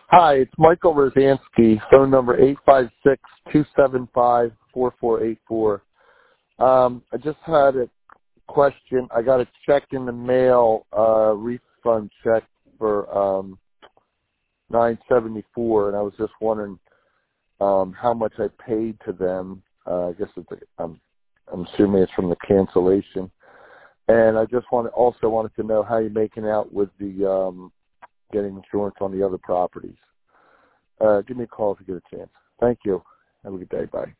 Hi, it's Michael Rosansky, phone number 856-275-4484. I just had a question. I got a check in the mail, refund check for $974, and I was just wondering how much I paid to them. I guess I'm assuming it's from the cancellation. And I just also wanted to know how you're making out with the getting insurance on the other properties. Give me a call if you get a chance. Thank you. Have a good day. Bye.